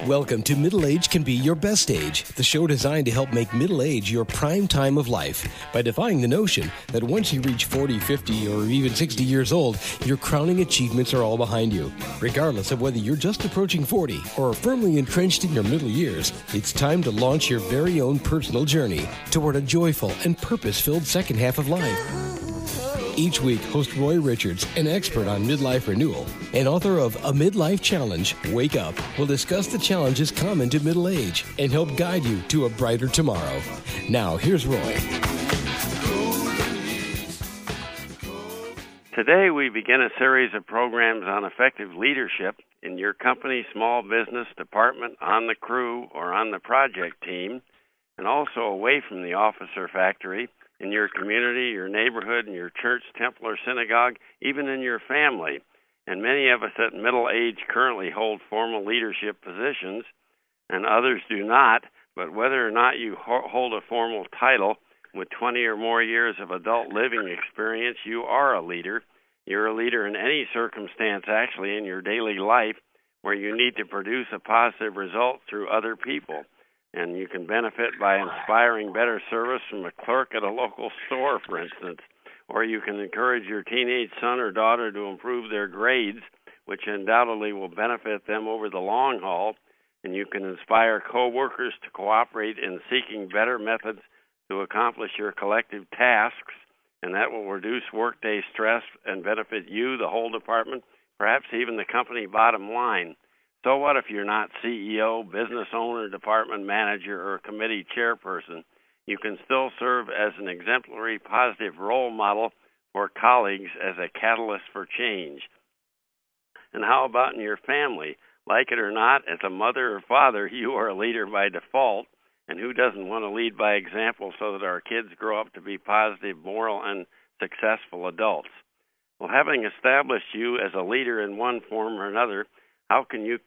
Welcome to Middle Age Can Be Your Best Age, the show designed to help make middle age your prime time of life by defying the notion that once you reach 40, 50, or even 60 years old, your crowning achievements are all behind you. Regardless of whether you're just approaching 40 or are firmly entrenched in your middle years, it's time to launch your very own personal journey toward a joyful and purpose-filled second half of life. Each week, host Roy Richards, an expert on midlife renewal and author of A Midlife Challenge, Wake Up, will discuss the challenges common to middle age and help guide you to a brighter tomorrow. Now, here's Roy. Today, we begin a series of programs on effective leadership in your company, small business, department, on the crew, or on the project team, and also away from the office or factory, in your community, your neighborhood, in your church, temple, or synagogue, even in your family. And many of us at middle age currently hold formal leadership positions, and others do not. But whether or not you hold a formal title, with 20 or more years of adult living experience, you are a leader. You're a leader in any circumstance, actually, in your daily life, where you need to produce a positive result through other people. And you can benefit by inspiring better service from a clerk at a local store, for instance. Or you can encourage your teenage son or daughter to improve their grades, which undoubtedly will benefit them over the long haul. And you can inspire coworkers to cooperate in seeking better methods to accomplish your collective tasks, and that will reduce workday stress and benefit you, the whole department, perhaps even the company bottom line. So what if you're not CEO, business owner, department manager, or committee chairperson? You can still serve as an exemplary, positive role model for colleagues as a catalyst for change. And how about in your family? Like it or not, as a mother or father, you are a leader by default. And who doesn't want to lead by example so that our kids grow up to be positive, moral, and successful adults? Well, having established you as a leader in one form or another, how can you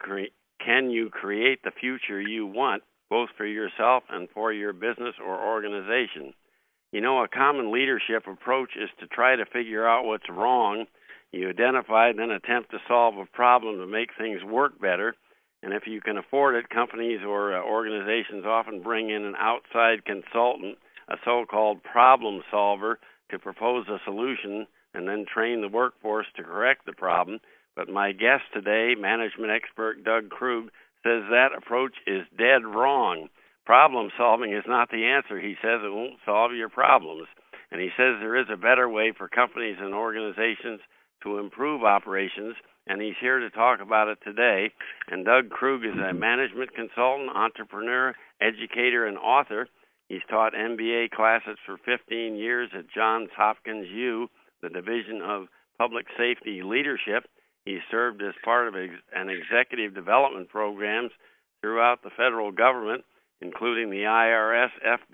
create the future you want, both for yourself and for your business or organization? You know, a common leadership approach is to try to figure out what's wrong. You identify, then attempt to solve a problem to make things work better. And if you can afford it, companies or organizations often bring in an outside consultant, a so-called problem solver, to propose a solution and then train the workforce to correct the problem. But my guest today, management expert Doug Krug, says that approach is dead wrong. Problem solving is not the answer. He says it won't solve your problems. And he says there is a better way for companies and organizations to improve operations, and he's here to talk about it today. And Doug Krug is a management consultant, entrepreneur, educator, and author. He's taught MBA classes for 15 years at Johns Hopkins U, the Division of Public Safety Leadership. He served as part of an executive development programs throughout the federal government, including the IRS,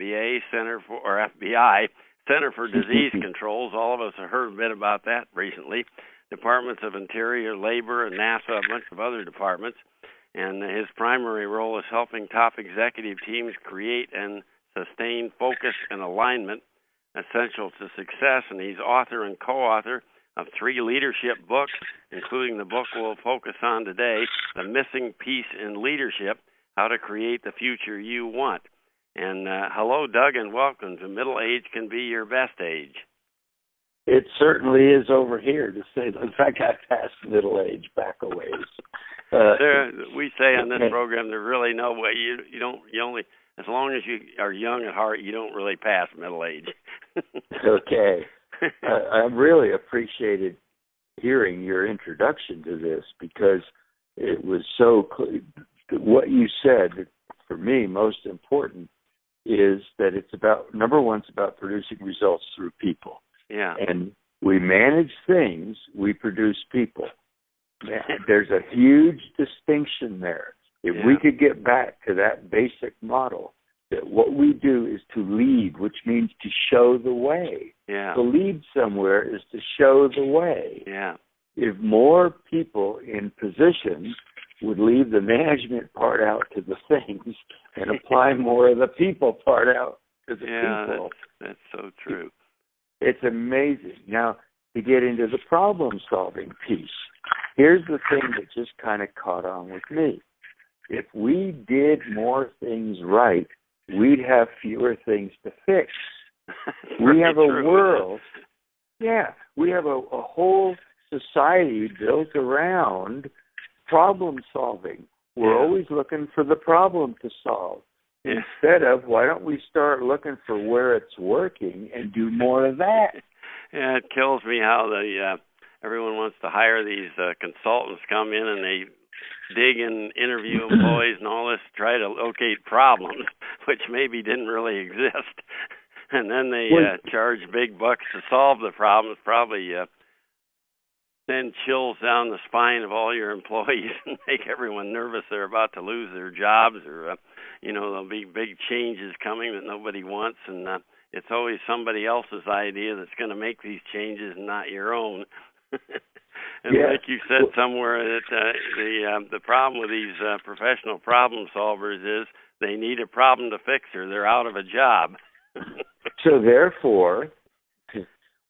FBI, Center for Disease Controls. All of us have heard a bit about that recently. Departments of Interior, Labor, and NASA, a bunch of other departments. And his primary role is helping top executive teams create and sustain focus and alignment essential to success. And he's author and co-author of 3 leadership books, including the book we'll focus on today, The Missing Piece in Leadership, How to Create the Future You Want. And hello, Doug, and welcome to Middle Age Can Be Your Best Age. It certainly is over here, to say. In fact, I passed middle age back a ways. We say on this program, there's really no way you only, as long as you are young at heart, you don't really pass middle age. Okay. I really appreciated hearing your introduction to this, because it was so clear. What you said, for me, most important is that it's about, number one, it's about producing results through people. Yeah. And we manage things, we produce people. There's a huge distinction there. If we could get back to that basic model, that what we do is to lead, which means to show the way. Yeah. To lead somewhere is to show the way. Yeah. If more people in positions would leave the management part out to the things and apply more of the people part out to the people. That's so true. It's amazing. Now, to get into the problem-solving piece, here's the thing that just kind of caught on with me. if we did more things right, we'd have fewer things to fix. We have a world, we have a whole society built around problem solving. We're always looking for the problem to solve. Instead of, why don't we start looking for where it's working and do more of that? Yeah, it kills me how everyone wants to hire these consultants, come in and they dig and interview employees and all this to try to locate problems, which maybe didn't really exist. And then they charge big bucks to solve the problems, probably send chills down the spine of all your employees and make everyone nervous they're about to lose their jobs, or, there'll be big changes coming that nobody wants. And it's always somebody else's idea that's going to make these changes and not your own. And like you said somewhere, that the problem with these professional problem solvers is they need a problem to fix or they're out of a job. So therefore, and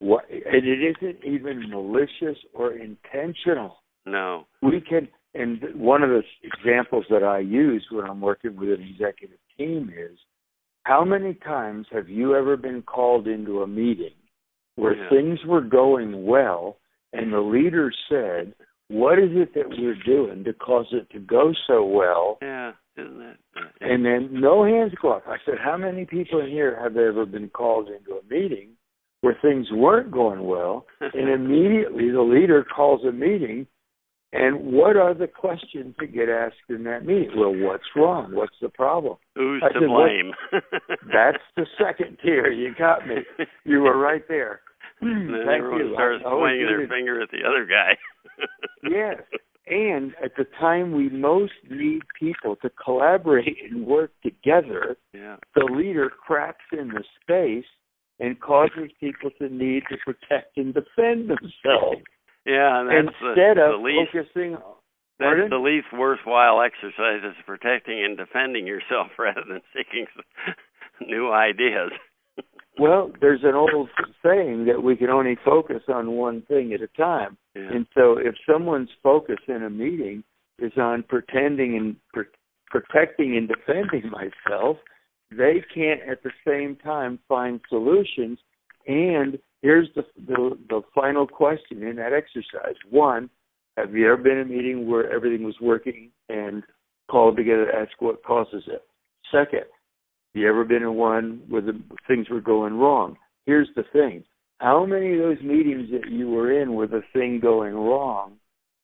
it isn't even malicious or intentional. No. We can, and one of the examples that I use when I'm working with an executive team is, how many times have you ever been called into a meeting where things were going well and the leader said, what is it that we're doing to cause it to go so well? Yeah, isn't it? And then no hands go up. I said, how many people in here have ever been called into a meeting where things weren't going well, and immediately the leader calls a meeting, and what are the questions that get asked in that meeting? Well, what's wrong? What's the problem? Who's to blame? That's the second tier. You got me. You were right there. And then everyone starts pointing their finger at the other guy. Yes. And at the time we most need people to collaborate and work together, the leader cracks in the space and causes people to need to protect and defend themselves. Yeah, and that's instead of focusing on... That's the least worthwhile exercise, is protecting and defending yourself rather than seeking new ideas. Well, there's an old saying that we can only focus on one thing at a time. Yeah. And so if someone's focus in a meeting is on pretending and protecting and defending myself, they can't at the same time find solutions. And here's the final question in that exercise. One, have you ever been in a meeting where everything was working and called together to ask what causes it? Second, have you ever been in one where things were going wrong? Here's the thing. How many of those meetings that you were in with a thing going wrong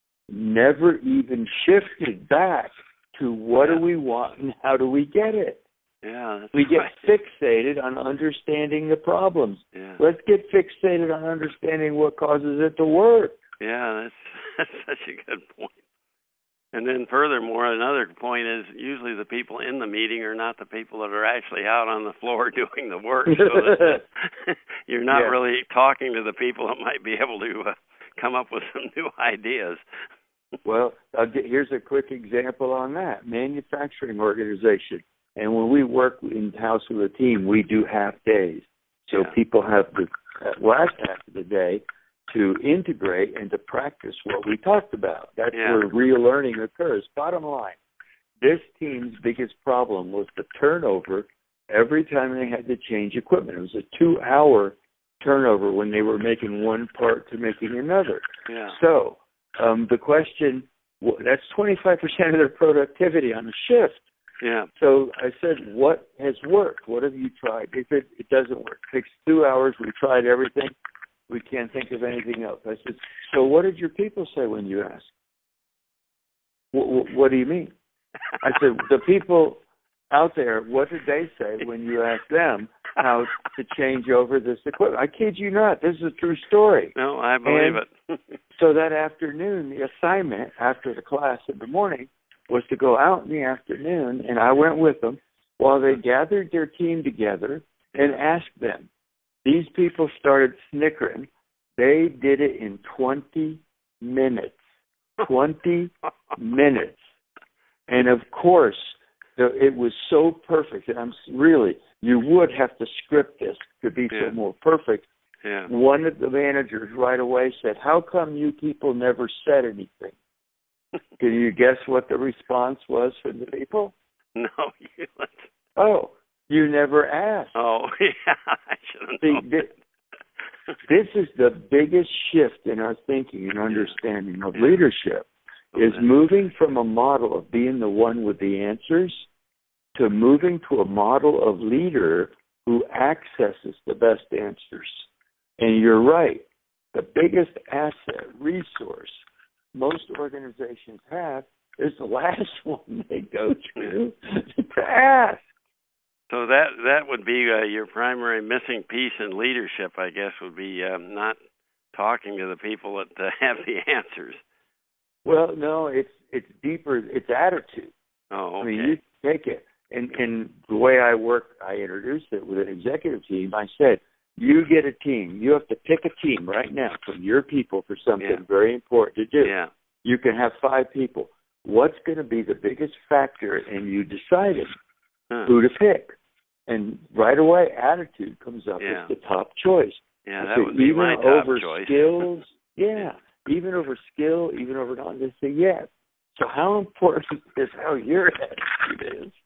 never even shifted back to what do we want and how do we get it? Yeah, we get fixated on understanding the problems. Yeah. Let's get fixated on understanding what causes it to work. Yeah, that's such a good point. And then furthermore, another point is usually the people in the meeting are not the people that are actually out on the floor doing the work. So that you're not really talking to the people that might be able to come up with some new ideas. Well, here's a quick example on that. Manufacturing organization. And when we work in-house with a team, we do half days. So people have the last half of the day to integrate and to practice what we talked about. That's where real learning occurs. Bottom line, this team's biggest problem was the turnover every time they had to change equipment. It was a 2-hour turnover when they were making one part to making another. Yeah. So the question, that's 25% of their productivity on a shift. Yeah. So I said, what has worked? What have you tried? They said, it doesn't work. It takes 2 hours. We tried everything. We can't think of anything else. I said, so what did your people say when you asked? What do you mean? I said, the people out there, what did they say when you asked them how to change over this equipment? I kid you not. This is a true story. No, I believe it. So that afternoon, the assignment after the class in the morning was to go out in the afternoon, and I went with them while they gathered their team together and asked them. These people started snickering. They did it in 20 minutes. 20 minutes. And, of course, it was so perfect. And you would have to script this to be so more perfect. Yeah. One of the managers right away said, how come you people never said anything? Can you guess what the response was from the people? No. Oh, you never asked. Oh, yeah, I should have known. This is the biggest shift in our thinking and understanding of leadership, is moving from a model of being the one with the answers to moving to a model of leader who accesses the best answers. And you're right. The biggest asset, resource most organizations have is the last one they go to ask. So that would be your primary missing piece in leadership, I guess, would be not talking to the people that have the answers. Well, no, it's deeper. It's attitude. Oh, okay. I mean, you take it. And the way I work, I introduced it with an executive team. I said, you get a team. You have to pick a team right now from your people for something very important to do. Yeah. You can have 5 people. What's going to be the biggest factor in you deciding who to pick? And right away, attitude comes up as the top choice. Yeah, that would be my top choice. Skills, even over skill, even over knowledge, they say yes. So how important is how your attitude is?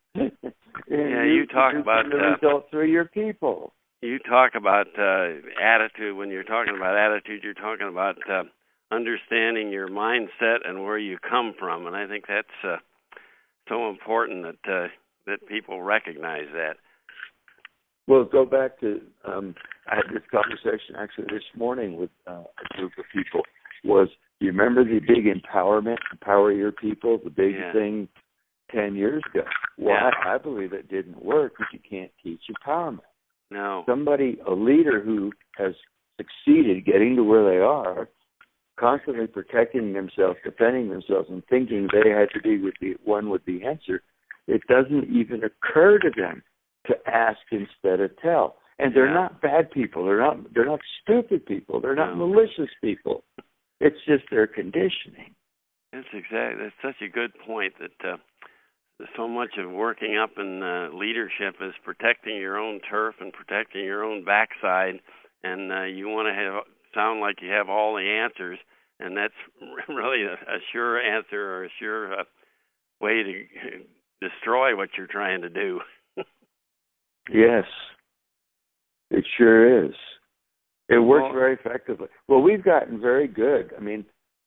You talk about the result through your people. You talk about attitude. When you're talking about attitude, you're talking about understanding your mindset and where you come from, and I think that's so important that people recognize that. Well, go back to I had this conversation actually this morning with a group of people. Do you remember the big empowerment, empower your people, the big thing 10 years ago? Well, I believe it didn't work because you can't teach empowerment. No. A leader who has succeeded getting to where they are, constantly protecting themselves, defending themselves, and thinking they had to be with the one with the answer, it doesn't even occur to them to ask instead of tell. And they're not bad people. They're not stupid people. They're not malicious people. It's just their conditioning. That's such a good point that so much of working up in leadership is protecting your own turf and protecting your own backside, and you want to sound like you have all the answers, and that's really a sure answer or a sure way to destroy what you're trying to do. Yes, it sure is. It works very effectively. Well, we've gotten very good. I mean,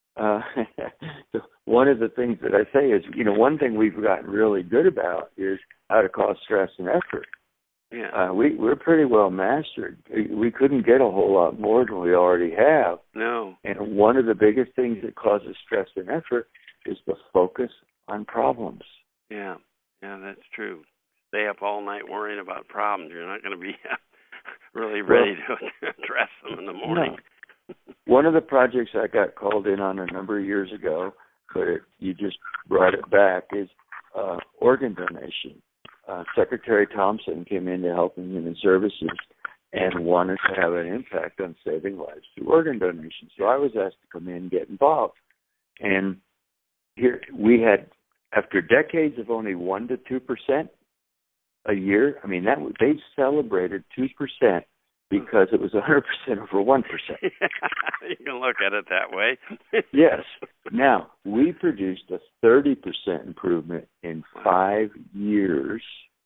one of the things that I say is, one thing we've gotten really good about is how to cause stress and effort. Yeah. We're pretty well mastered. We couldn't get a whole lot more than we already have. No. And one of the biggest things that causes stress and effort is the focus on problems. Yeah, that's true. Stay up all night worrying about problems. You're not going to be really ready to address them in the morning. No. One of the projects I got called in on a number of years ago, but you just brought it back, is organ donation. Secretary Thompson came in to help in Human Services and wanted to have an impact on saving lives through organ donation. So I was asked to come in and get involved. And here we had, after decades of only 1% to 2% a year, I mean, they celebrated 2% because it was 100% over 1%. You can look at it that way. Yes. Now, we produced a 30% improvement in 5 years,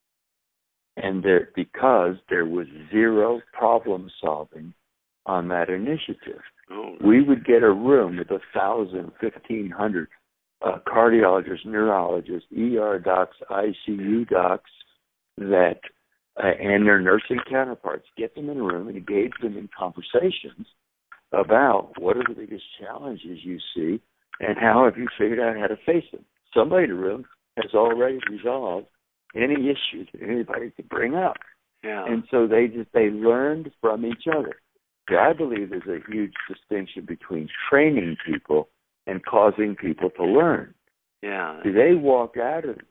and because there was zero problem solving on that initiative. Oh, we would get a room with 1,000, 1,500 cardiologists, neurologists, ER docs, ICU docs, that and their nursing counterparts, get them in a room and engage them in conversations about what are the biggest challenges you see and how have you figured out how to face them. Somebody in the room has already resolved any issues that anybody could bring up. Yeah. And so they learned from each other. So I believe there's a huge distinction between training people and causing people to learn. Yeah. They walk out of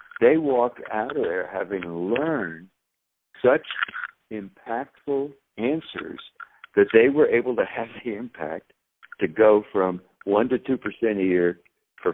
there having learned such impactful answers that they were able to have the impact to go from 1% to 2% a year to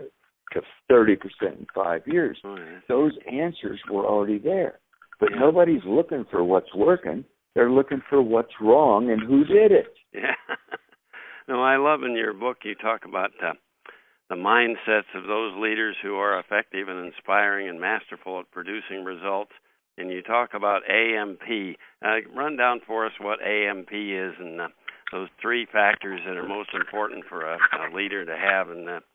30% in 5 years. Oh, yeah. Those answers were already there. But nobody's looking for what's working. They're looking for what's wrong and who did it. Yeah. No, I love in your book you talk about the mindsets of those leaders who are effective and inspiring and masterful at producing results. And you talk about AMP. Run down for us what AMP is and those three factors that are most important for a leader to have.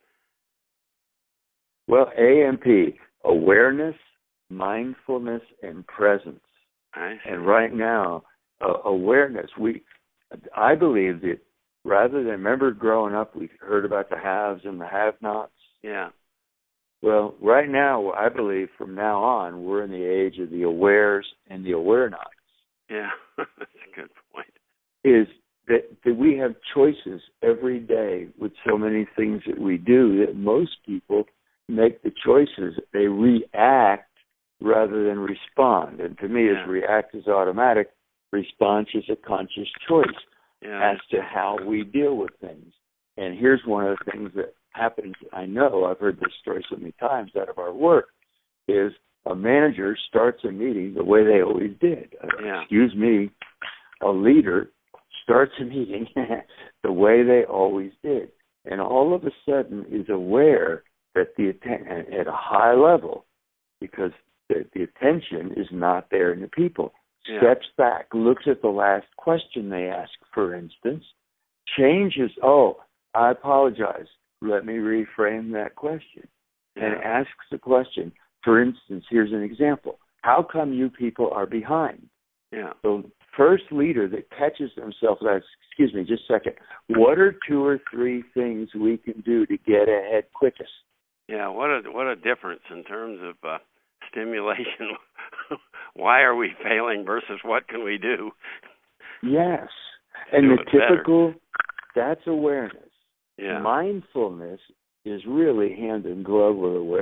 Well, AMP, awareness, mindfulness, and presence. And right now, awareness, I believe that rather than, remember growing up, we heard about the haves and the have-nots? Yeah. Well, right now, I believe from now on, we're in the age of the awares and the aware-nots. Yeah, that's a good point. Is that we have choices every day with so many things that we do that most people make the choices. They react rather than respond. And to me, as react is automatic, response is a conscious choice as to how we deal with things. And here's one of the things that happens, I know, I've heard this story so many times out of our work, is a manager starts a meeting the way they always did. Excuse me, a leader starts a meeting the way they always did. And all of a sudden is aware that at a high level, because the attention is not there in the people, steps back, looks at the last question they ask, for instance, changes, I apologize, let me reframe that question, and asks the question. For instance, here's an example. How come you people are behind? The first leader that catches themselves, excuse me, just a second, what are 2 or 3 things we can do to get ahead quickest? Yeah, what a difference in terms of stimulation. Why are we failing versus what can we do? Yes. And the typical, better. That's awareness. Mindfulness is really hand in glove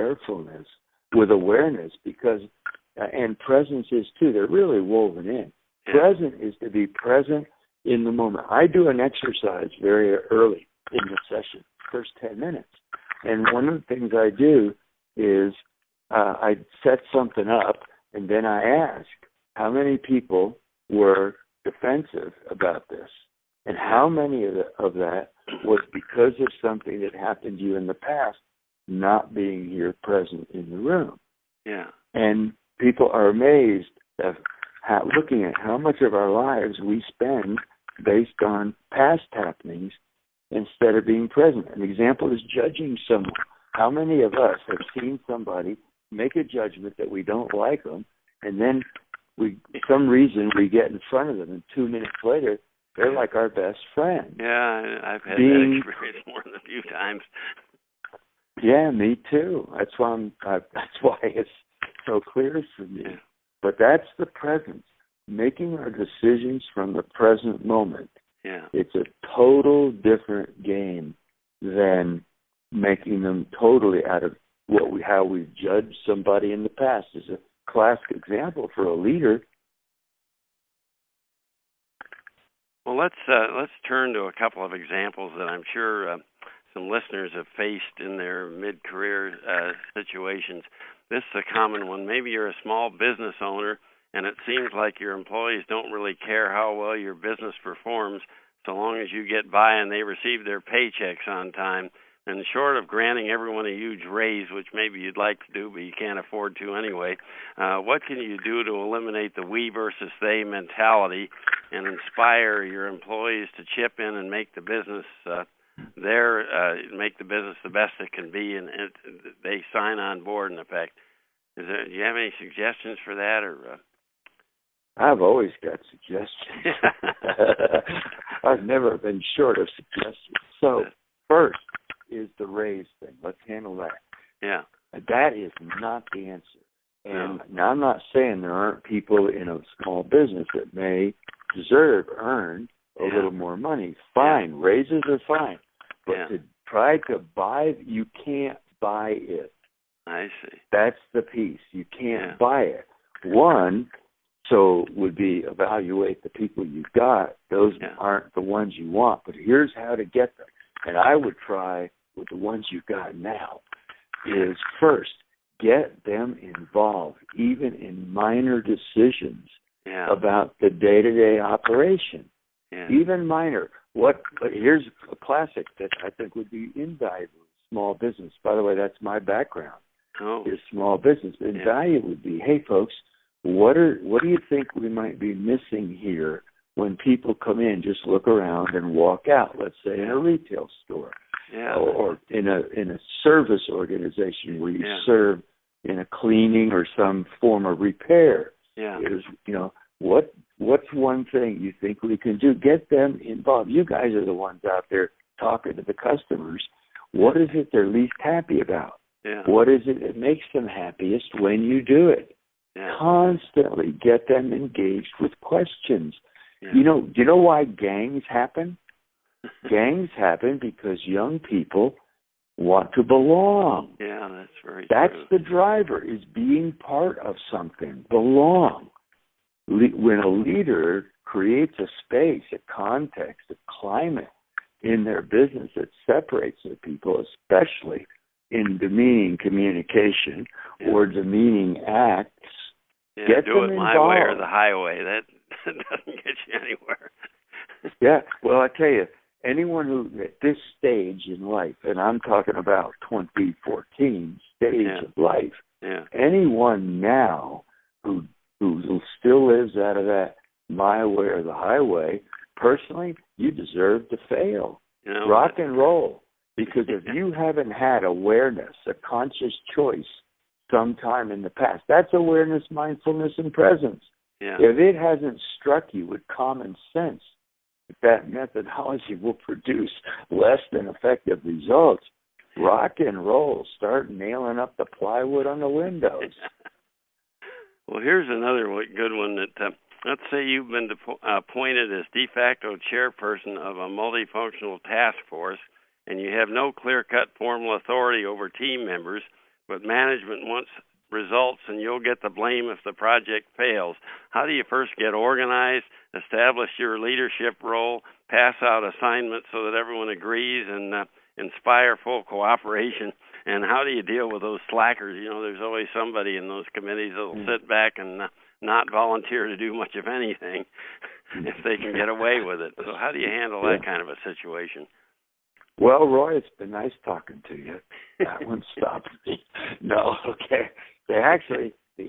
with awareness, because, and presence is too, they're really woven in. Present is to be present in the moment. I do an exercise very early in the session, first 10 minutes. And one of the things I do is I set something up, and then I ask how many people were defensive about this, and how many of that was because of something that happened to you in the past, not being here present in the room. And people are amazed at looking at how much of our lives we spend based on past happenings instead of being present. An example is judging someone. How many of us have seen somebody make a judgment that we don't like them, and then for some reason we get in front of them, and 2 minutes later they're like our best friend. Yeah, I've had that experience more than a few times. Yeah, me too. That's why it's so clear for me. But that's the presence, making our decisions from the present moment. It's a total different game than making them totally out of how we've judged somebody in the past. Is a classic example for a leader. Well, let's turn to a couple of examples that I'm sure some listeners have faced in their mid-career situations. This is a common one. Maybe you're a small business owner, and it seems like your employees don't really care how well your business performs so long as you get by and they receive their paychecks on time. And short of granting everyone a huge raise, which maybe you'd like to do, but you can't afford to anyway, what can you do to eliminate the we versus they mentality and inspire your employees to chip in and make the business make the business the best it can be, and they sign on board in effect? Do you have any suggestions for that, or? I've always got suggestions. I've never been short of suggestions. So first is the raise thing. Let's handle that. That is not the answer. And now I'm not saying there aren't people in a small business that may earn a little more money. Fine. Raises are fine. But to try to buy, you can't buy it. I see. That's the piece. You can't buy it. One, would be evaluate the people you've got. Those aren't the ones you want. But here's how to get them. And I would try with the ones you've got now is first, get them involved, even in minor decisions about the day-to-day operation. Even minor. Here's a classic that I think would be invaluable. small business. By the way, that's my background. Oh. Is small business. And value would be, hey folks, what do you think we might be missing here when people come in, just look around and walk out, let's say in a retail store or in a service organization where you serve in a cleaning or some form of repair. Is, what's one thing you think we can do? Get them involved. You guys are the ones out there talking to the customers. What is it they're least happy about? What is it that makes them happiest when you do it? Constantly get them engaged with questions. Do you know why gangs happen? Gangs happen because young people want to belong. Yeah, that's very That's true. the driver, is being part of something, belong. When a leader creates a space, a context, a climate in their business that separates the people, especially in demeaning communication or demeaning acts, get do them it involved. My way or the highway. That doesn't get you anywhere. Well, I tell you, anyone who at this stage in life, and I'm talking about 2014 stage of life, anyone now who still lives out of that my way or the highway, personally, you deserve to fail. Rock and roll. Because if you haven't had awareness, a conscious choice sometime in the past, that's awareness, mindfulness, and presence. If it hasn't struck you with common sense, that methodology will produce less than effective results. Rock and roll. Start nailing up the plywood on the windows. Well, here's another good one that, let's say you've been appointed as de facto chairperson of a multifunctional task force, and you have no clear-cut formal authority over team members, but management wants results and you'll get the blame if the project fails. How do you first get organized, establish your leadership role, pass out assignments so that everyone agrees, and inspire full cooperation? And how do you deal with those slackers? There's always somebody in those committees that'll sit back and not volunteer to do much of anything if they can get away with it. So how do you handle that kind of a situation? Well, Roy, it's been nice talking to you. That one stops me. No, okay. Actually, the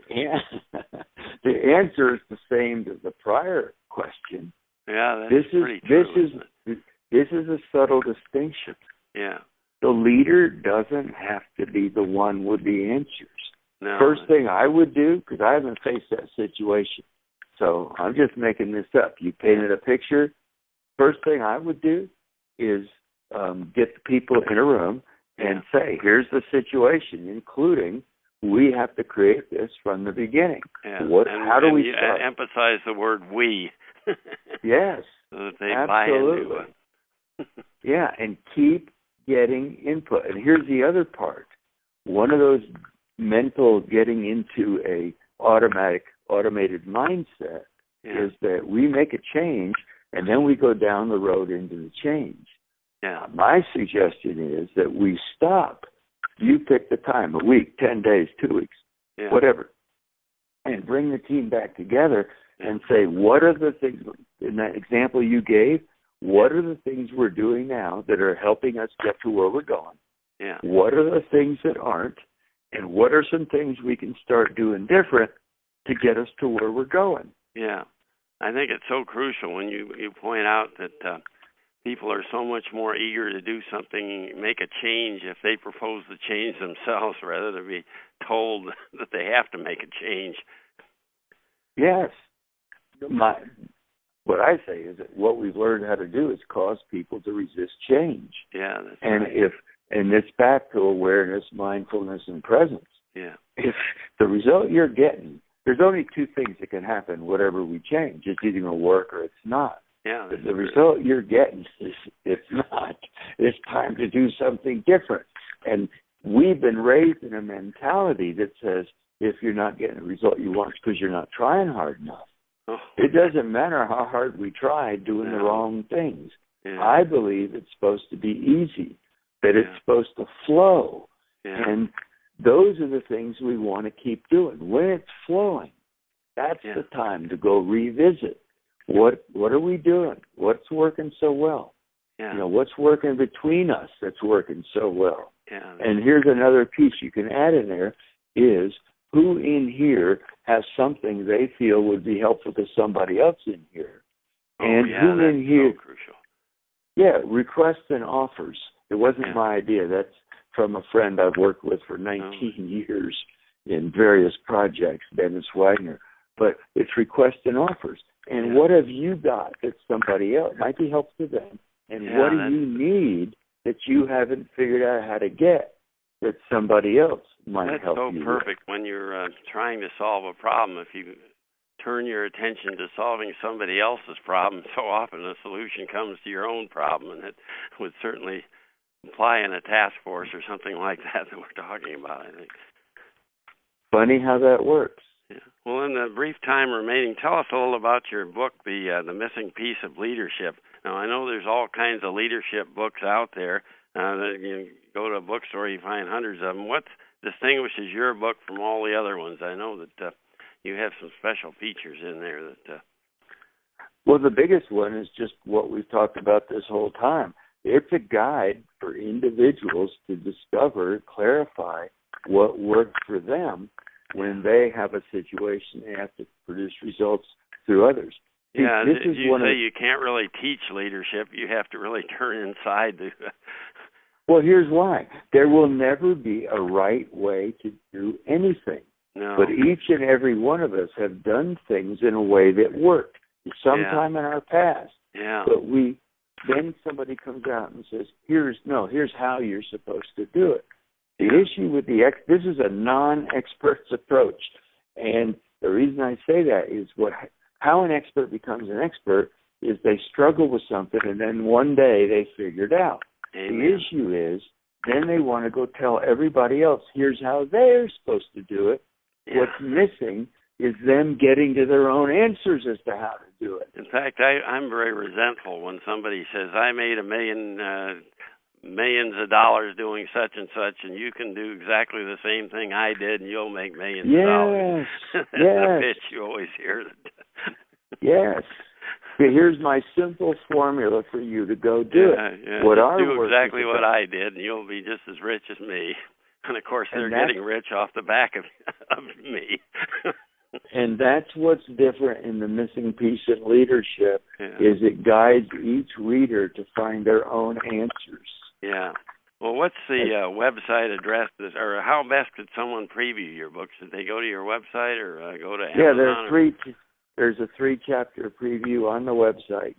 answer is the same as the prior question. Yeah, that's pretty true. This is a subtle distinction. Yeah. The leader doesn't have to be the one with the answers. No. First thing I would do, because I haven't faced that situation, so I'm just making this up. You painted a picture. First thing I would do is get the people in a room and say, here's the situation, including we have to create this from the beginning. Yeah. How do we start? Emphasize the word we. Yes. So that they absolutely. buy into it. Yeah, and keep getting input. And here's the other part. One of those mental getting into a automated mindset is that we make a change and then we go down the road into the change. Yeah. My suggestion is that we stop. You pick the time, a week, 10 days, 2 weeks, whatever, and bring the team back together and say, what are the things, in that example you gave, what are the things we're doing now that are helping us get to where we're going? Yeah. What are the things that aren't? And what are some things we can start doing different to get us to where we're going? Yeah. I think it's so crucial when you point out that people are so much more eager to do something, make a change, if they propose the change themselves rather than be told that they have to make a change. Yes. What I say is that what we've learned how to do is cause people to resist change. Yeah, that's and right. And it's back to awareness, mindfulness, and presence. Yeah. If the result you're getting, there's only two things that can happen, whatever we change. It's either going to work or it's not. Yeah, If the result you're getting is it's not, it's time to do something different. And we've been raised in a mentality that says if you're not getting the result you want, it's because you're not trying hard enough. Oh. It doesn't matter how hard we try doing the wrong things. Yeah. I believe it's supposed to be easy, that it's supposed to flow. Yeah. And those are the things we want to keep doing. When it's flowing, that's the time to go revisit. What are we doing? What's working so well? Yeah. What's working between us that's working so well? Yeah. And here's another piece you can add in there is who in here has something they feel would be helpful to somebody else in here. And who in here, so crucial. Yeah, requests and offers. It wasn't my idea. That's from a friend I've worked with for 19 years in various projects, Dennis Wagner. But it's requests and offers. And what have you got that somebody else might be helpful to them? And what do you need that you haven't figured out how to get that somebody else might help you with? That's so perfect when you're trying to solve a problem. If you turn your attention to solving somebody else's problem, so often a solution comes to your own problem, and it would certainly apply in a task force or something like that we're talking about, I think. Funny how that works. Yeah. Well, in the brief time remaining, tell us a little about your book, The Missing Piece of Leadership. Now, I know there's all kinds of leadership books out there. You go to a bookstore, you find hundreds of them. What distinguishes your book from all the other ones? I know that you have some special features in there that... Well, the biggest one is just what we've talked about this whole time. It's a guide for individuals to discover, clarify what works for them when they have a situation they have to produce results through others. Yeah, you can't really teach leadership. You have to really turn inside. Well, here's why. There will never be a right way to do anything. No. But each and every one of us have done things in a way that worked sometime in our past. Yeah. But then somebody comes out and says, here's how you're supposed to do it. The issue with this is a non-expert's approach. And the reason I say that is how an expert becomes an expert is they struggle with something and then one day they figure it out. Amen. The issue is then they want to go tell everybody else, here's how they're supposed to do it. Yeah. What's missing is them getting to their own answers as to how to do it. In fact, I'm very resentful when somebody says, I made millions of dollars doing such and such, and you can do exactly the same thing I did, and you'll make millions of dollars. That's a pitch you always hear. Yes. Here's my simple formula for you to go do it. Yeah. Do exactly what I did, and you'll be just as rich as me. And, of course, they're getting rich off the back of me. And that's what's different in The Missing Piece in Leadership, is it guides each reader to find their own answers. Yeah. Well, what's the website address, or how best could someone preview your books? Should they go to your website or go to Amazon? Yeah, there's a 3-chapter preview on the website,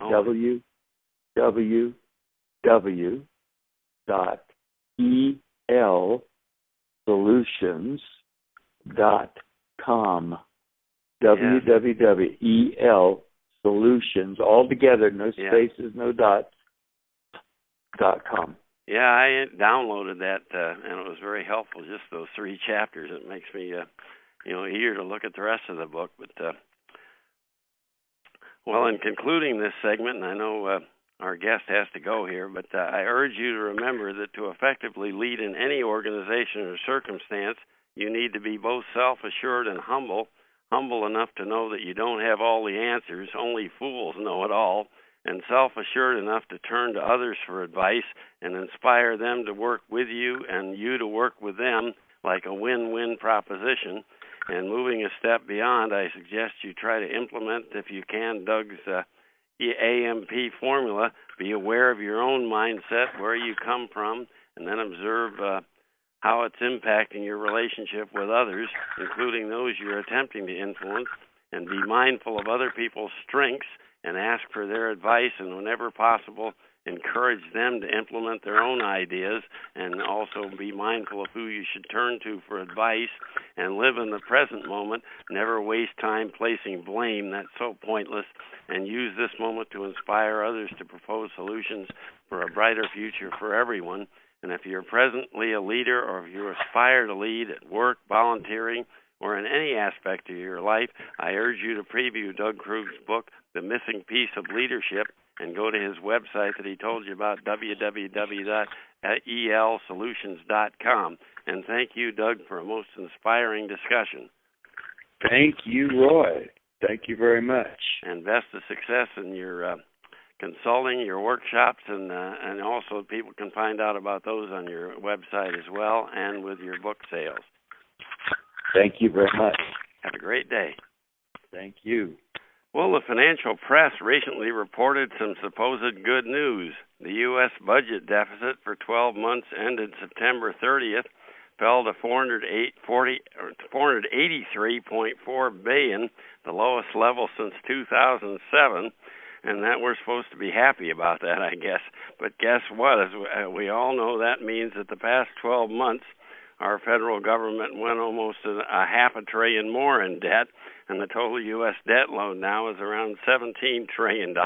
www.elsolutions.com. www.elsolutions, all together, no spaces, no dots, .com. Yeah, I downloaded that, and it was very helpful, just those 3 chapters. It makes me, eager to look at the rest of the book. But, well, in concluding this segment, and I know our guest has to go here, but I urge you to remember that to effectively lead in any organization or circumstance, you need to be both self-assured and humble enough to know that you don't have all the answers, only fools know it all, and self-assured enough to turn to others for advice and inspire them to work with you and you to work with them like a win-win proposition. And moving a step beyond, I suggest you try to implement, if you can, Doug's AMP formula. Be aware of your own mindset, where you come from, and then observe how it's impacting your relationship with others, including those you're attempting to influence, and be mindful of other people's strengths and ask for their advice, and whenever possible, encourage them to implement their own ideas, and also be mindful of who you should turn to for advice, and live in the present moment. Never waste time placing blame. That's so pointless. And use this moment to inspire others to propose solutions for a brighter future for everyone. And if you're presently a leader, or if you aspire to lead at work, volunteering, or in any aspect of your life, I urge you to preview Doug Krug's book, The Missing Piece of Leadership, and go to his website that he told you about, www.elsolutions.com. And thank you, Doug, for a most inspiring discussion. Thank you, Roy. Thank you very much. And best of success in your consulting, your workshops, and also people can find out about those on your website as well, and with your book sales. Thank you very much. Have a great day. Thank you. Well, the financial press recently reported some supposed good news. The U.S. budget deficit for 12 months ended September 30th fell to $483.4 billion, the lowest level since 2007, and that we're supposed to be happy about that, I guess. But guess what? As we all know, that means that the past 12 months, our federal government went almost a $500 billion more in debt, and the total U.S. debt load now is around $17 trillion.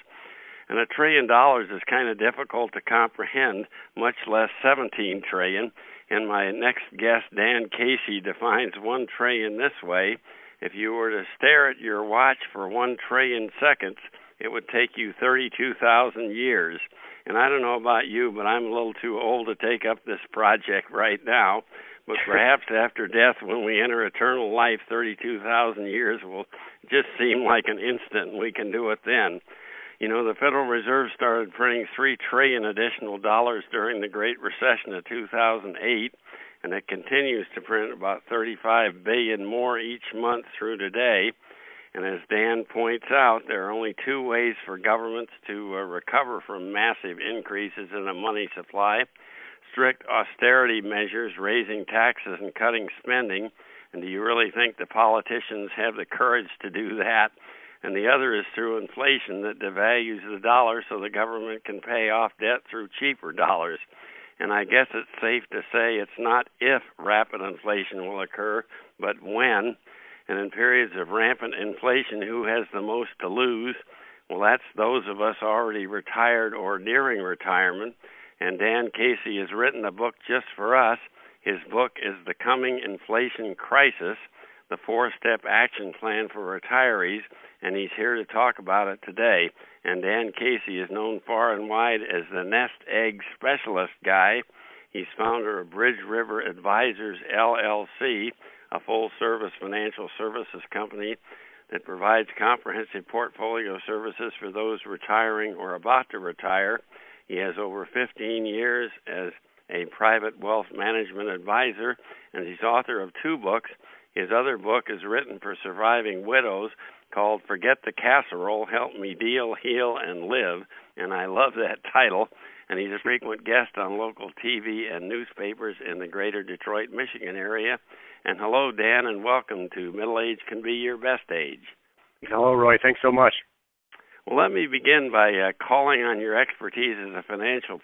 And $1 trillion is kind of difficult to comprehend, much less $17 trillion. And my next guest, Dan Casey, defines 1 trillion this way. If you were to stare at your watch for 1 trillion seconds, it would take you 32,000 years. And I don't know about you, but I'm a little too old to take up this project right now. But perhaps after death, when we enter eternal life, 32,000 years will just seem like an instant, and we can do it then. You know, the Federal Reserve started printing $3 trillion additional dollars during the Great Recession of 2008, and it continues to print about $35 billion more each month through today. And as Dan points out, there are only two ways for governments to recover from massive increases in the money supply: strict austerity measures, raising taxes and cutting spending. And do you really think the politicians have the courage to do that? And the other is through inflation that devalues the dollar so the government can pay off debt through cheaper dollars. And I guess it's safe to say it's not if rapid inflation will occur, but when. And in periods of rampant inflation, who has the most to lose? Well, that's those of us already retired or nearing retirement. And Dan Casey has written a book just for us. His book is The Coming Inflation Crisis, the 4-step action plan for retirees, and he's here to talk about it today. And Dan Casey is known far and wide as the nest egg specialist guy. He's founder of Bridge River Advisors, LLC, a full-service financial services company that provides comprehensive portfolio services for those retiring or about to retire. He has over 15 years as a private wealth management advisor, and he's author of 2 books. His other book is written for surviving widows, called Forget the Casserole, Help Me Deal, Heal, and Live, and I love that title. And he's a frequent guest on local TV and newspapers in the greater Detroit, Michigan area. And hello, Dan, and welcome to Middle Age Can Be Your Best Age. Hello, Roy. Thanks so much. Well, let me begin by calling on your expertise as a financial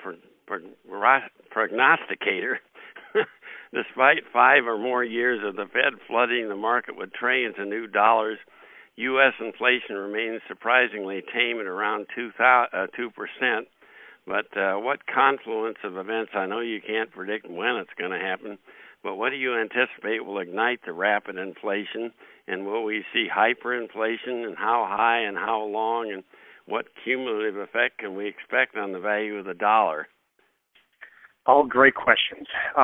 prognosticator. Despite 5 or more years of the Fed flooding the market with trillions of new dollars, U.S. inflation remains surprisingly tame at around 2%. But what confluence of events? I know you can't predict when it's going to happen, but what do you anticipate will ignite the rapid inflation? And will we see hyperinflation, and how high and how long, and what cumulative effect can we expect on the value of the dollar? All great questions.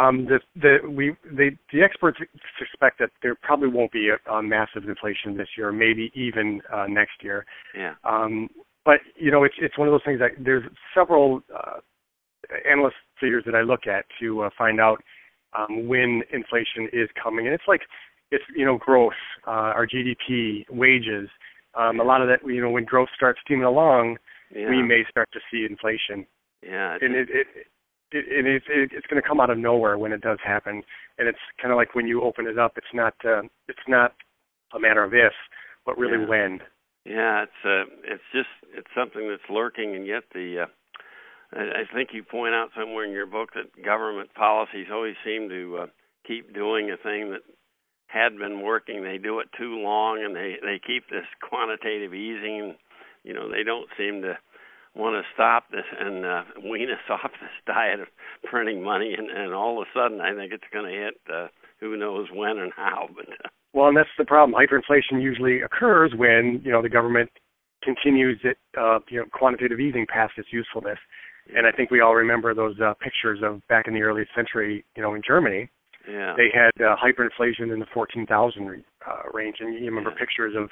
The experts suspect that there probably won't be a massive inflation this year, maybe even next year. Yeah. But you know, it's one of those things that there's several analyst figures that I look at to find out when inflation is coming, and it's growth, our GDP, wages, a lot of that. You know, when growth starts steaming along, we may start to see inflation. Yeah. And it's going to come out of nowhere when it does happen, and it's kind of like when you open it up. It's not a matter of if, but really when. Yeah, it's something that's lurking, and yet I think you point out somewhere in your book that government policies always seem to keep doing a thing that had been working. They do it too long, and they keep this quantitative easing. You know, they don't seem to want to stop this and wean us off this diet of printing money, and all of a sudden I think it's going to hit who knows when and how. But well, and that's the problem. Hyperinflation usually occurs when the government continues it quantitative easing past its usefulness. And I think we all remember those pictures of back in the early century, in Germany. Yeah. They had hyperinflation in the 14,000 range, and you remember pictures of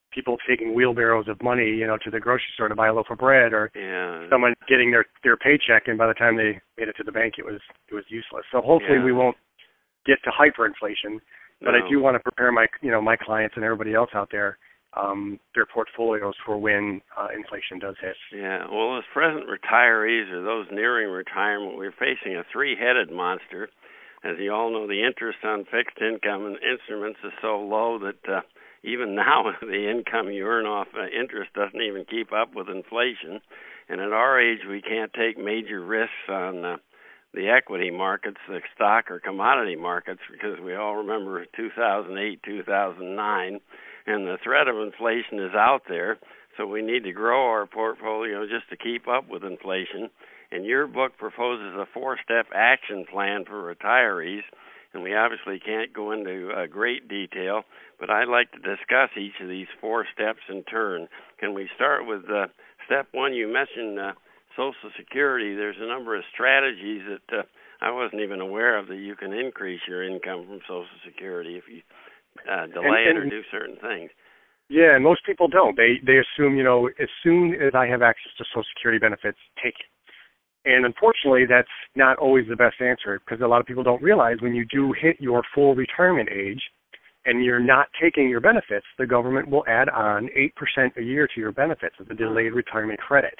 people taking wheelbarrows of money, to the grocery store to buy a loaf of bread, or someone getting their paycheck, and by the time they made it to the bank, it was useless. So hopefully we won't get to hyperinflation, but I do want to prepare my clients and everybody else out there, their portfolios for when inflation does hit. Yeah, well, as present retirees or those nearing retirement, we're facing a three-headed monster. As you all know, the interest on fixed income and instruments is so low that even now the income you earn off interest doesn't even keep up with inflation. And at our age, we can't take major risks on the equity markets, the stock or commodity markets, because we all remember 2008, 2009, and the threat of inflation is out there. So we need to grow our portfolio just to keep up with inflation. And your book proposes a 4-step action plan for retirees, and we obviously can't go into great detail, but I'd like to discuss each of these 4 steps in turn. Can we start with step 1? You mentioned Social Security. There's a number of strategies that I wasn't even aware of that you can increase your income from Social Security if you delay it or do certain things. Yeah, and most people don't. They assume, as soon as I have access to Social Security benefits, take it. And unfortunately, that's not always the best answer, because a lot of people don't realize when you do hit your full retirement age and you're not taking your benefits, the government will add on 8% a year to your benefits as a delayed retirement credit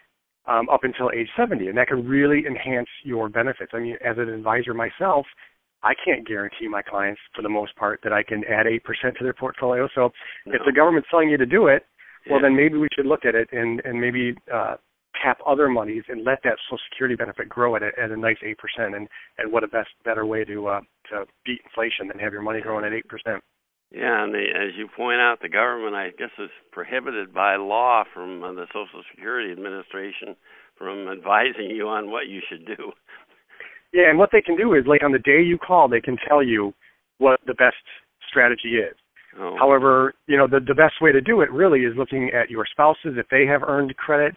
up until age 70. And that can really enhance your benefits. I mean, as an advisor myself, I can't guarantee my clients, for the most part, that I can add 8% to their portfolio. So if the government's telling you to do it, well, then maybe we should look at it and maybe tap other monies and let that Social Security benefit grow at a nice 8%. And what a better way to beat inflation than have your money growing at 8%. Yeah, and as you point out, the government, I guess, is prohibited by law from the Social Security Administration from advising you on what you should do. Yeah, and what they can do is, like on the day you call, they can tell you what the best strategy is. Oh. However, the best way to do it really is looking at your spouses, if they have earned credit,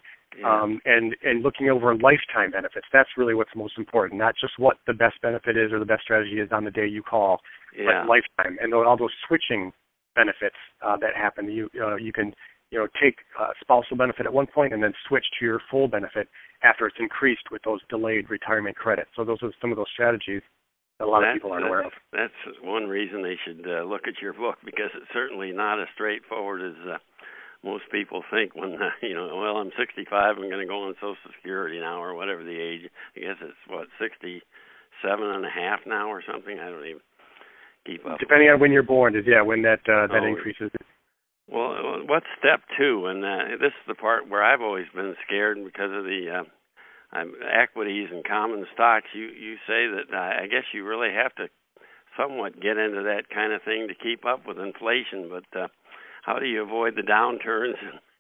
and looking over lifetime benefits. That's really what's most important, not just what the best benefit is or the best strategy is on the day you call, but lifetime. And all those switching benefits that happen. You can take spousal benefit at one point and then switch to your full benefit after it's increased with those delayed retirement credits. So those are some of those strategies that a lot of people aren't aware of. That's one reason they should look at your book, because it's certainly not as straightforward as most people think when, well, I'm 65, I'm going to go on Social Security now, or whatever the age. I guess it's, 67 and a half now or something? I don't even keep up. Depending on when you're born, when that increases. Well, what's step 2? And this is the part where I've always been scared because of the equities and common stocks. You say that I guess you really have to somewhat get into that kind of thing to keep up with inflation, but how do you avoid the downturns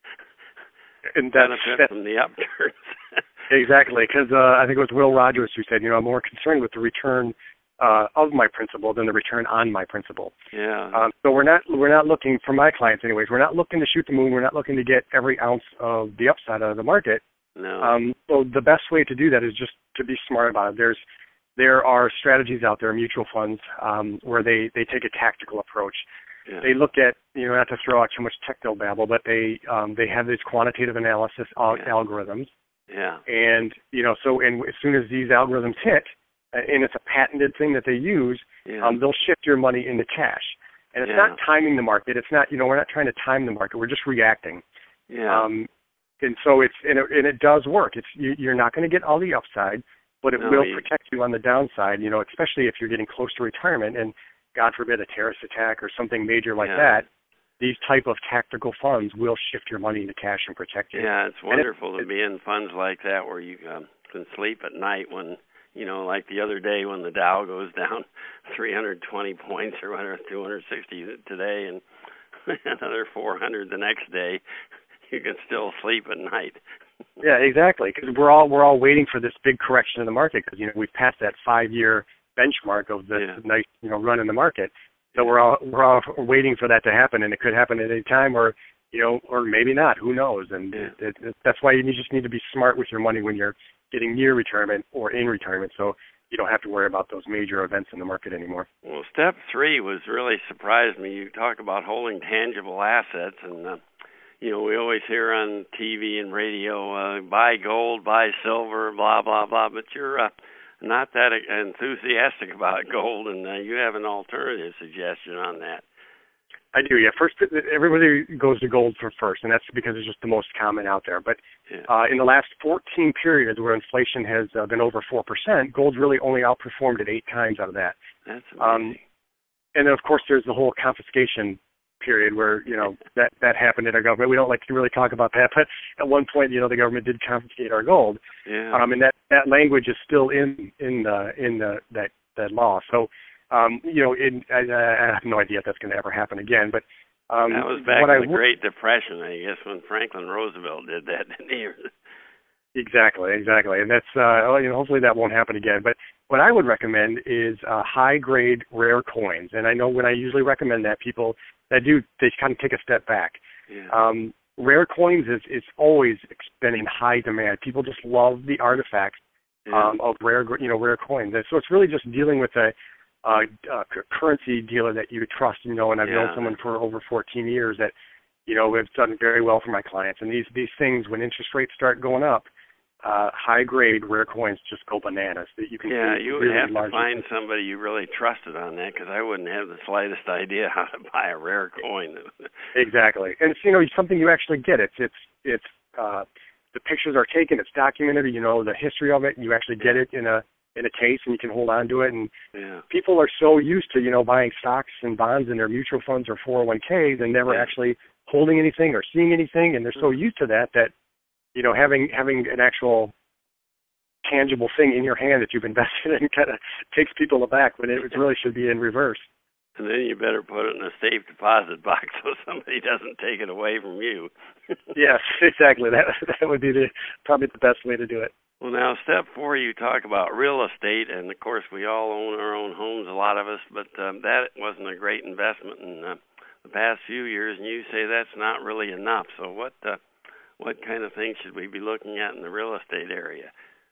and benefit from the upturns? Exactly, because I think it was Will Rogers who said, I'm more concerned with the return of my principal than the return on my principal. Yeah. So we're not looking, for my clients anyways, we're not looking to shoot the moon. We're not looking to get every ounce of the upside out of the market. No. So the best way to do that is just to be smart about it. There are strategies out there, mutual funds, where they take a tactical approach. Yeah. They look at, not to throw out too much techno babble, but they have these quantitative analysis algorithms. Yeah. And, and as soon as these algorithms hit, and it's a patented thing that they use, they'll shift your money into cash. And it's not timing the market. It's not, we're not trying to time the market. We're just reacting. Yeah. And so it does work. You're not going to get all the upside, but it will protect you on the downside, especially if you're getting close to retirement and, God forbid, a terrorist attack or something major like that. These type of tactical funds will shift your money into cash and protect you. Yeah, it's wonderful to be in funds like that where you can sleep at night when, like the other day when the Dow goes down 320 points or whatever, 260 today, and another 400 the next day. You can still sleep at night. Yeah, exactly. Because we're all waiting for this big correction in the market, because we've passed that 5-year benchmark of this nice run in the market. So we're all waiting for that to happen, and it could happen at any time, or maybe not. Who knows? And that's why you just need to be smart with your money when you're getting near retirement or in retirement. So you don't have to worry about those major events in the market anymore. Well, step 3 was really surprised me. You talk about holding tangible assets, and we always hear on TV and radio, buy gold, buy silver, blah, blah, blah, but you're not that enthusiastic about gold, and you have an alternative suggestion on that. I do, yeah. First, everybody goes to gold for first, and that's because it's just the most common out there. But in the last 14 periods where inflation has been over 4%, gold's really only outperformed it 8 times out of that. That's amazing. And then, of course, there's the whole confiscation period where, that happened in our government. We don't like to really talk about that, but at one point, the government did confiscate our gold. Yeah. And that language is still in that law. So, I have no idea if that's going to ever happen again. But that was back in the Great Depression, I guess, when Franklin Roosevelt did that, didn't he? Exactly, and that's hopefully that won't happen again. But what I would recommend is high-grade rare coins, and I know when I usually recommend that, people they kind of take a step back. Yeah. Rare coins is always been in high demand. People just love the artifacts of rare coins, and so it's really just dealing with a currency dealer that you trust, and I've known someone for over 14 years that, have done very well for my clients. And these things, when interest rates start going up, high-grade rare coins just go bananas. That you can you would have to find somebody you really trusted on that, because I wouldn't have the slightest idea how to buy a rare coin. Exactly, and it's something you actually get. It's the pictures are taken, it's documented. The history of it, and you actually get it in a case, and you can hold on to it. And people are so used to buying stocks and bonds in their mutual funds or 401ks and never actually holding anything or seeing anything, and they're so used to that having an actual tangible thing in your hand that you've invested in kind of takes people aback when it really should be in reverse. And then you better put it in a safe deposit box so somebody doesn't take it away from you. Yes, exactly. That would be probably the best way to do it. Well, now, step 4, you talk about real estate, and, of course, we all own our own homes, a lot of us, but that wasn't a great investment in the past few years, and you say that's not really enough. So what kind of things should we be looking at in the real estate area?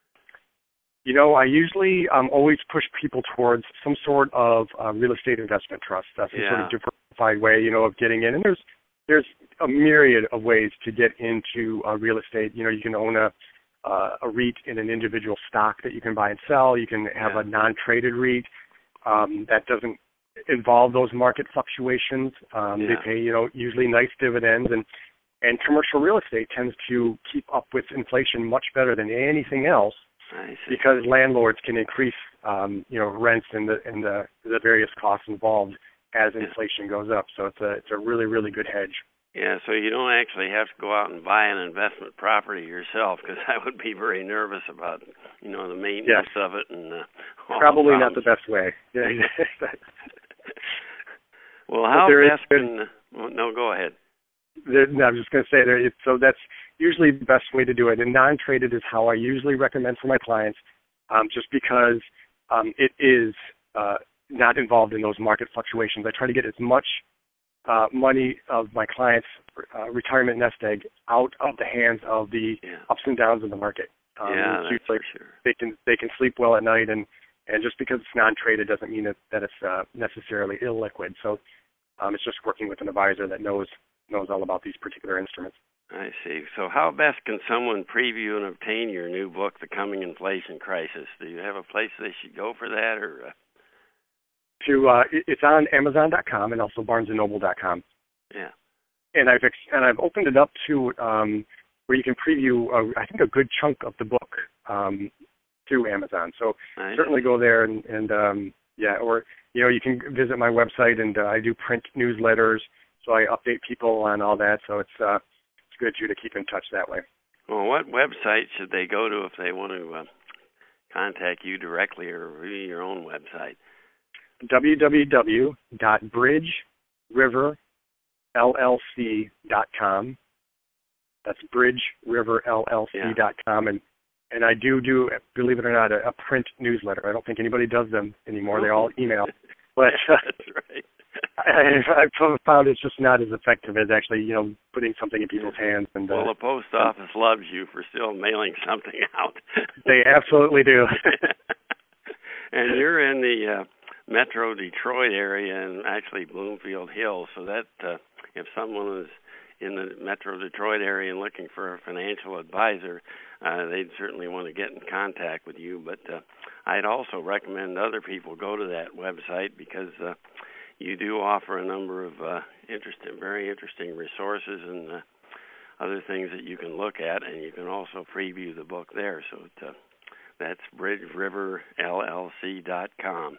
I usually always push people towards some sort of real estate investment trust. That's a sort of diversified way, of getting in. And there's a myriad of ways to get into real estate. You can own a REIT in an individual stock that you can buy and sell. You can have a non-traded REIT that doesn't involve those market fluctuations. They pay, usually nice dividends, and commercial real estate tends to keep up with inflation much better than anything else, because landlords can increase, rents and the various costs involved as inflation goes up. So it's a really, really good hedge. Yeah, so you don't actually have to go out and buy an investment property yourself, because I would be very nervous about, the maintenance of it and probably not the best way. Yeah. Well, how best can? Well, no, go ahead. I'm just going to say so that's usually the best way to do it. And non-traded is how I usually recommend for my clients, just because it is not involved in those market fluctuations. I try to get as much money of my clients' retirement nest egg out of the hands of the ups and downs of the market. That's for sure. They can sleep well at night, and just because it's non-traded doesn't mean that it's necessarily illiquid. So it's just working with an advisor that knows all about these particular instruments. I see. So how best can someone preview and obtain your new book, The Coming Inflation Crisis? Do you have a place they should go for that, or? It's on Amazon.com and also BarnesandNoble.com. Yeah. And I've opened it up to where you can preview I think a good chunk of the book through Amazon. So certainly go there and or you can visit my website, and I do print newsletters, so I update people on all that. So it's good to keep in touch that way. Well, what website should they go to if they want to contact you directly, or your own website? www.bridgeriverllc.com. That's bridgeriverllc.com, and I do, believe it or not, a print newsletter. I don't think anybody does them anymore. They all email. But that's right. I've found it's just not as effective as actually, putting something in people's hands. And well, the post office loves you for still mailing something out. They absolutely do. And you're in the Metro Detroit area and actually Bloomfield Hills, so that if someone is in the Metro Detroit area and looking for a financial advisor, they'd certainly want to get in contact with you. But I'd also recommend other people go to that website because you do offer a number of very interesting resources and other things that you can look at, and you can also preview the book there. So that's bridgeriverllc.com.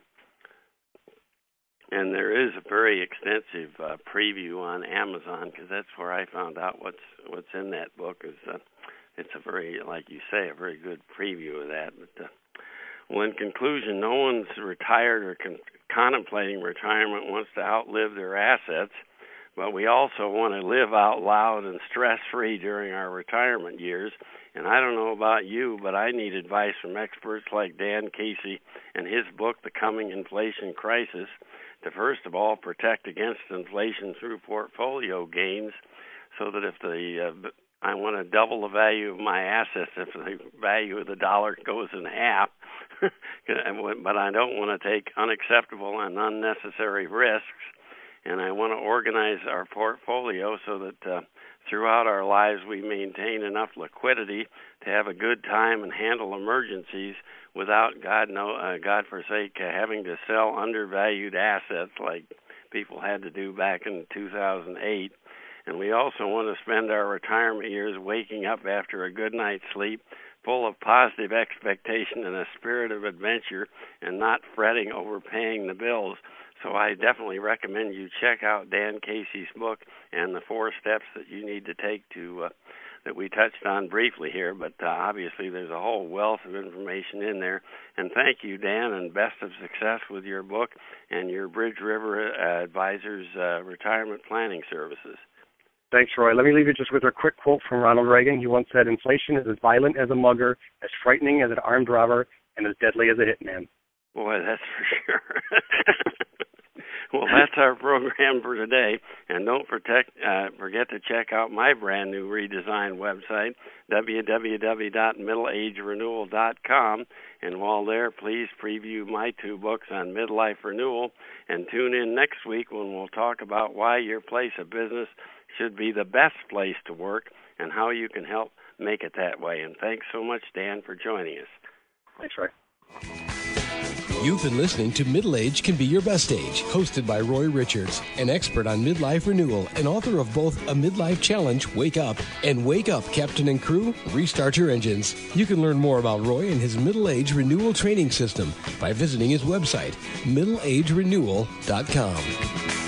And there is a very extensive preview on Amazon because that's where I found out what's in that book. It's a very, like you say, a very good preview of that. But well, in conclusion, no one's retired or contemplating retirement wants to outlive their assets, but we also want to live out loud and stress-free during our retirement years. And I don't know about you, but I need advice from experts like Dan Casey and his book, The Coming Inflation Crisis, to first of all protect against inflation through portfolio gains, so that if I want to double the value of my assets if the value of the dollar goes in half, but I don't want to take unacceptable and unnecessary risks, and I want to organize our portfolio so that throughout our lives we maintain enough liquidity to have a good time and handle emergencies without, God forsake, having to sell undervalued assets like people had to do back in 2008. And we also want to spend our retirement years waking up after a good night's sleep, full of positive expectation and a spirit of adventure, and not fretting over paying the bills. So I definitely recommend you check out Dan Casey's book and the 4 steps that you need to take to that we touched on briefly here. But obviously there's a whole wealth of information in there. And thank you, Dan, and best of success with your book and your Bridge River Advisors retirement planning services. Thanks, Roy. Let me leave you just with a quick quote from Ronald Reagan. He once said, "Inflation is as violent as a mugger, as frightening as an armed robber, and as deadly as a hitman." Boy, that's for sure. Well, that's our program for today. And don't forget to check out my brand new redesigned website, www.middleagerenewal.com. And while there, please preview my 2 books on midlife renewal. And tune in next week when we'll talk about why your place of business should be the best place to work and how you can help make it that way. And thanks so much, Dan, for joining us. Thanks, Roy. You've been listening to Middle Age Can Be Your Best Age, hosted by Roy Richards, an expert on midlife renewal and author of both A Midlife Challenge, Wake Up, and Wake Up, Captain and Crew, Restart Your Engines. You can learn more about Roy and his Middle Age Renewal Training System by visiting his website, middleagerenewal.com.